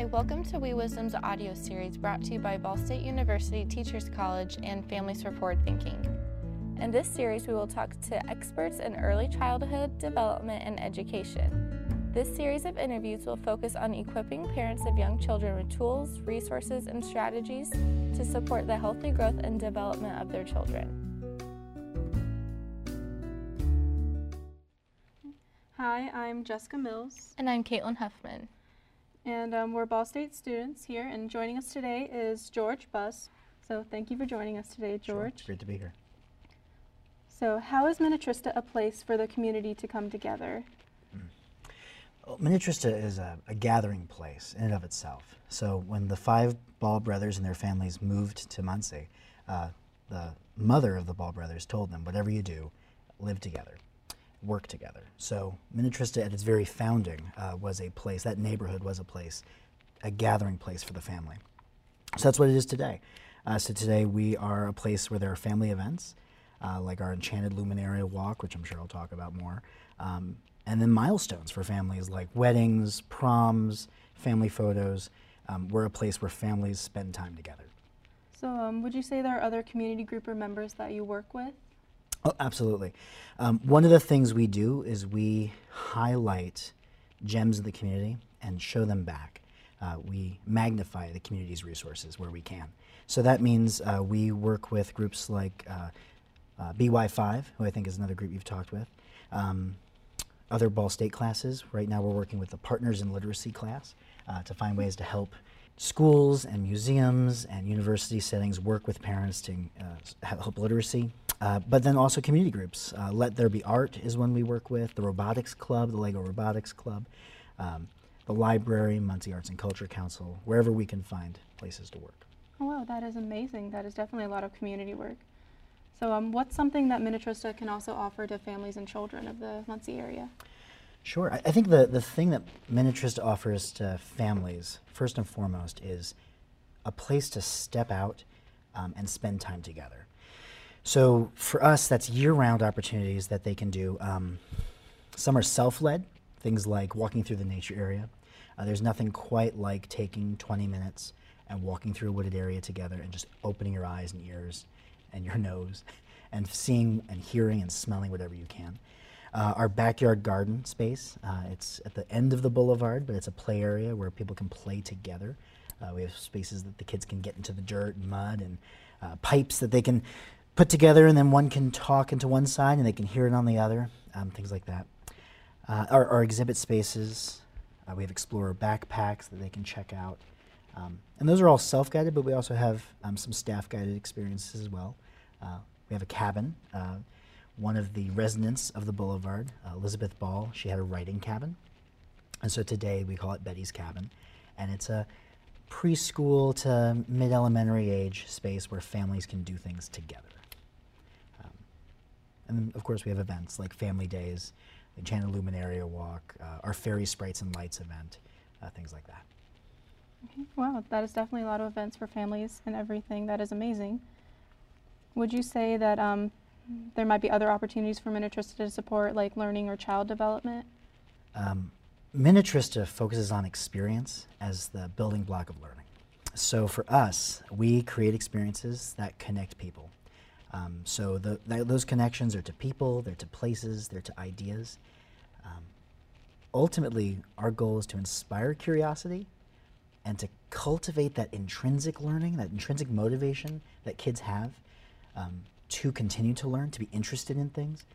Hi, welcome to We Wisdom's audio series brought to you by Ball State University Teachers College and Families for Forward Thinking. In this series, we will talk to experts in early childhood development and education. This series of interviews will focus on equipping parents of young children with tools, resources, and strategies to support the healthy growth and development of their children. Hi, I'm Jessica Mills. And I'm Caitlin Huffman. And we're Ball State students here, and joining us today is George Buss. So thank you for joining us today, George. Sure. It's great to be here. So how is Minnetrista a place for the community to come together? Well, Minnetrista is a gathering place in and of itself. So when the 5 Ball brothers and their families moved to Muncie, the mother of the Ball brothers told them, whatever you do, live together, work together. So Minnetrista at its very founding was a place, that neighborhood was a place, a gathering place for the family. So that's what it is today. So today we are a place where there are family events, like our Enchanted Luminaria Walk, which I'm sure I'll talk about more, and then milestones for families like weddings, proms, family photos. We're a place where families spend time together. So would you say there are other community group or members that you work with? Oh, absolutely. One of the things we do is we highlight gems of the community and show them back. We magnify the community's resources where we can. So that means we work with groups like BY5, who I think is another group you've talked with, other Ball State classes. Right now we're working with the Partners in Literacy class to find ways to help schools and museums and university settings work with parents to help literacy. But then also community groups. Let There Be Art is one we work with, the Robotics Club, the Lego Robotics Club, the library, Muncie Arts and Culture Council, wherever we can find places to work. Oh wow, that is amazing. That is definitely a lot of community work. So what's something that Minnetrista can also offer to families and children of the Muncie area? Sure. I think the thing that Minnetrista offers to families, first and foremost, is a place to step out and spend time together. So for us, that's year-round opportunities that they can do. Some are self-led, things like walking through the nature area. There's nothing quite like taking 20 minutes and walking through a wooded area together and just opening your eyes and ears and your nose and seeing and hearing and smelling whatever you can. Our backyard garden space, it's at the end of the boulevard, but it's a play area where people can play together. We have spaces that the kids can get into the dirt and mud and pipes that they can put together, and then one can talk into one side and they can hear it on the other, things like that. Our exhibit spaces, we have Explorer backpacks that they can check out. And those are all self-guided, but we also have some staff-guided experiences as well. We have a cabin. One of the residents of the Boulevard, Elizabeth Ball, she had a writing cabin. And so today we call it Betty's Cabin. And it's a preschool to mid-elementary age space where families can do things together. And of course we have events like Family Days, the Enchanted Luminaria Walk, our Fairy Sprites and Lights event, things like that. Okay. Wow, that is definitely a lot of events for families and everything. That is amazing. Would you say that there might be other opportunities for Minnetrista to support, like learning or child development? Minnetrista focuses on experience as the building block of learning. So for us, we create experiences that connect people. So those connections are to people, they're to places, they're to ideas. Ultimately, our goal is to inspire curiosity and to cultivate that intrinsic learning, that intrinsic motivation that kids have to continue to learn, to be interested in things,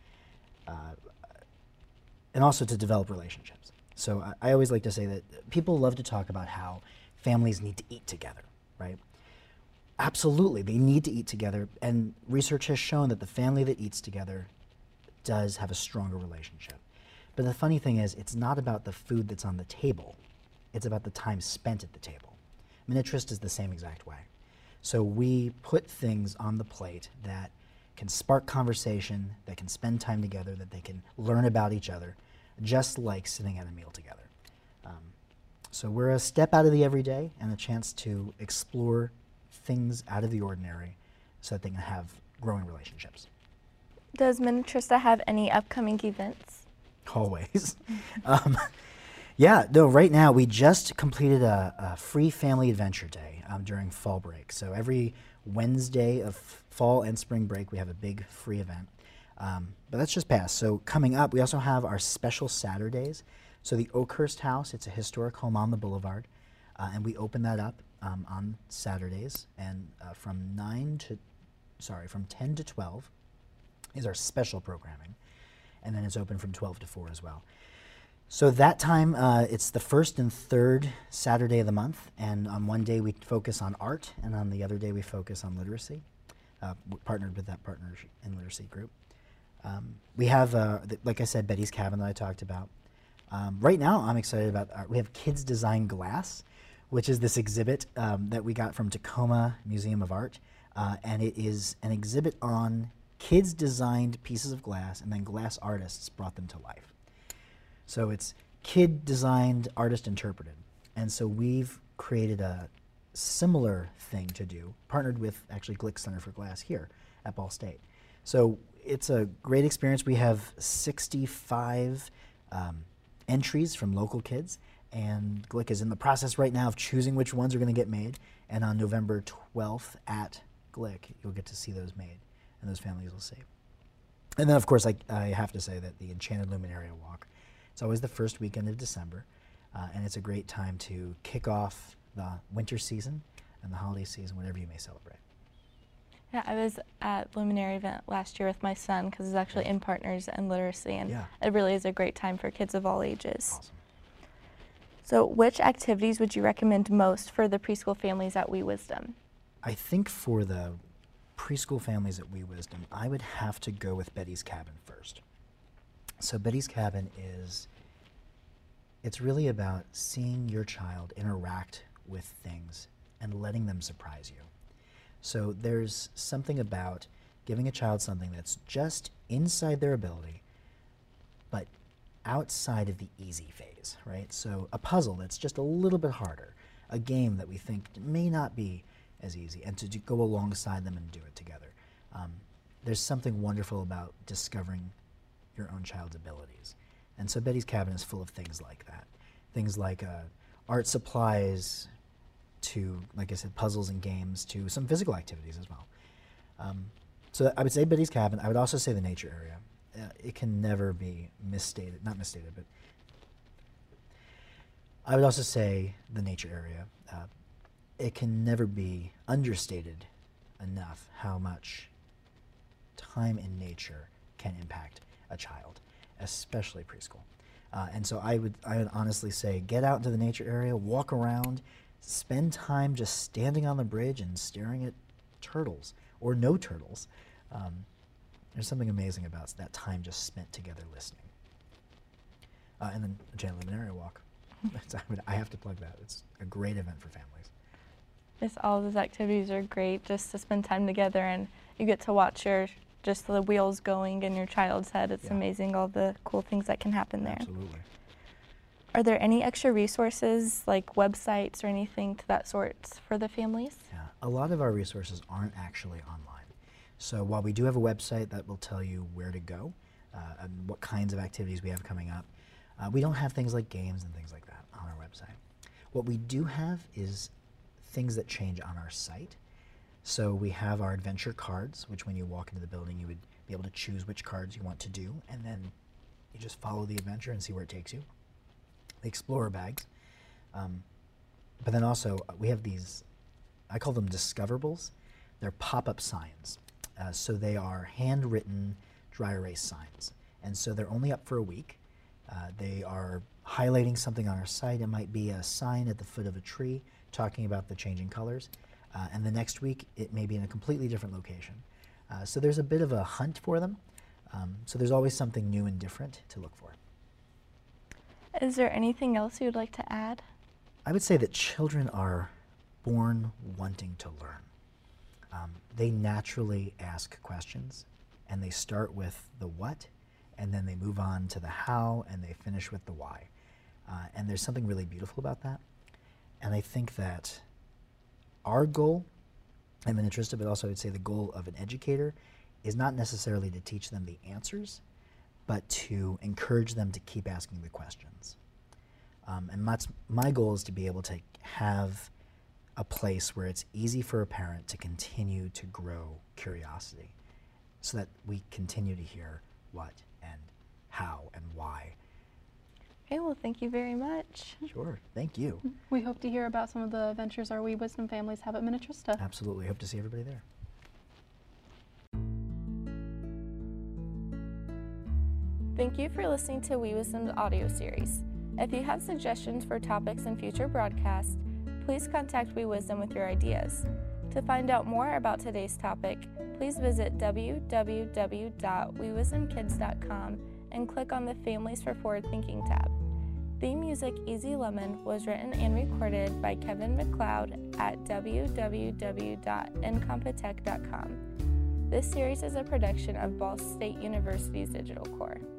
and also to develop relationships. So I always like to say that people love to talk about how families need to eat together, right? Absolutely, they need to eat together, and research has shown that the family that eats together does have a stronger relationship. But the funny thing is, it's not about the food that's on the table, it's about the time spent at the table. Minnetrista is the same exact way. So we put things on the plate that can spark conversation, that can spend time together, that they can learn about each other, just like sitting at a meal together. So we're a step out of the everyday and a chance to explore things out of the ordinary so that they can have growing relationships. Does Minnetrista have any upcoming events? Always. Yeah, no, right now we just completed a free family adventure day during fall break. So every Wednesday of fall and spring break, we have a big free event. But that's just passed. So coming up, we also have our special Saturdays. So the Oakhurst House, it's a historic home on the boulevard, and we open that up on Saturdays, and from 10 to 12 is our special programming, and then it's open from 12 to 4 as well. So that time, it's the first and third Saturday of the month, and on one day we focus on art, and on the other day we focus on literacy. Partnered with that Partners in Literacy group. We have, like I said, Betty's Cabin that I talked about. Right now, I'm excited about art. We have Kids Design Glass, which is this exhibit that we got from Tacoma Museum of Art, and it is an exhibit on kids designed pieces of glass, and then glass artists brought them to life. So it's kid designed, artist interpreted. And so we've created a similar thing to do, partnered with actually Glick Center for Glass here at Ball State. So it's a great experience. We have 65 entries from local kids, and Glick is in the process right now of choosing which ones are going to get made. And on November 12th at Glick, you'll get to see those made, and those families will see. And then, of course, I have to say that the Enchanted Luminaria Walk, it's always the first weekend of December, and it's a great time to kick off the winter season and the holiday season, whatever you may celebrate. Yeah, I was at Luminary event last year with my son because it's actually in Partners and Literacy, and it really is a great time for kids of all ages. Awesome. So which activities would you recommend most for the preschool families at We Wisdom? I think for the preschool families at We Wisdom, I would have to go with Betty's Cabin first. So Betty's Cabin it's really about seeing your child interact with things and letting them surprise you. So there's something about giving a child something that's just inside their ability, but outside of the easy phase, right? So a puzzle that's just a little bit harder, a game that we think may not be as easy, and to go alongside them and do it together. There's something wonderful about discovering your own child's abilities. And so Betty's Cabin is full of things like that. Things like art supplies to, like I said, puzzles and games, to some physical activities as well. So I would say Betty's Cabin. I would also say the nature area. It can never be misstated, not misstated, but I would also say the nature area. It can never be understated enough how much time in nature can impact a child, especially preschool. And so I would honestly say get out into the nature area, walk around, spend time just standing on the bridge and staring at turtles or no turtles. There's something amazing about that time just spent together listening. And then Enchanted Luminaria Walk. I have to plug that. It's a great event for families. Yes, all of those activities are great just to spend time together, and you get to watch just the wheels going in your child's head. It's amazing all the cool things that can happen there. Absolutely. Are there any extra resources like websites or anything to that sort for the families? Yeah, a lot of our resources aren't actually online. So while we do have a website that will tell you where to go and what kinds of activities we have coming up, we don't have things like games and things like that on our website. What we do have is things that change on our site. So we have our adventure cards, which when you walk into the building, you would be able to choose which cards you want to do, and then you just follow the adventure and see where it takes you. The Explorer bags. But then also, we have these, I call them discoverables. They're pop-up signs. So they are handwritten dry erase signs. And so they're only up for a week. They are highlighting something on our site. It might be a sign at the foot of a tree talking about the changing colors. And the next week, it may be in a completely different location. So there's a bit of a hunt for them. So there's always something new and different to look for. Is there anything else you'd like to add? I would say that children are born wanting to learn. They naturally ask questions, and they start with the what, and then they move on to the how, and they finish with the why. And there's something really beautiful about that. And I think that our goal, I'm interested, but also I would say the goal of an educator is not necessarily to teach them the answers, but to encourage them to keep asking the questions. And my goal is to be able to have a place where it's easy for a parent to continue to grow curiosity so that we continue to hear what and how and why. Okay, well, thank you very much. Sure, thank you. We hope to hear about some of the adventures our We Wisdom families have at Minnetrista. Absolutely, hope to see everybody there. Thank you for listening to We Wisdom's audio series. If you have suggestions for topics in future broadcasts, please contact We Wisdom with your ideas. To find out more about today's topic, please visit www.wewisdomkids.com and click on the Families for Forward Thinking tab. Theme music Easy Lemon was written and recorded by Kevin McLeod at www.incompetech.com. This series is a production of Ball State University's Digital Corps.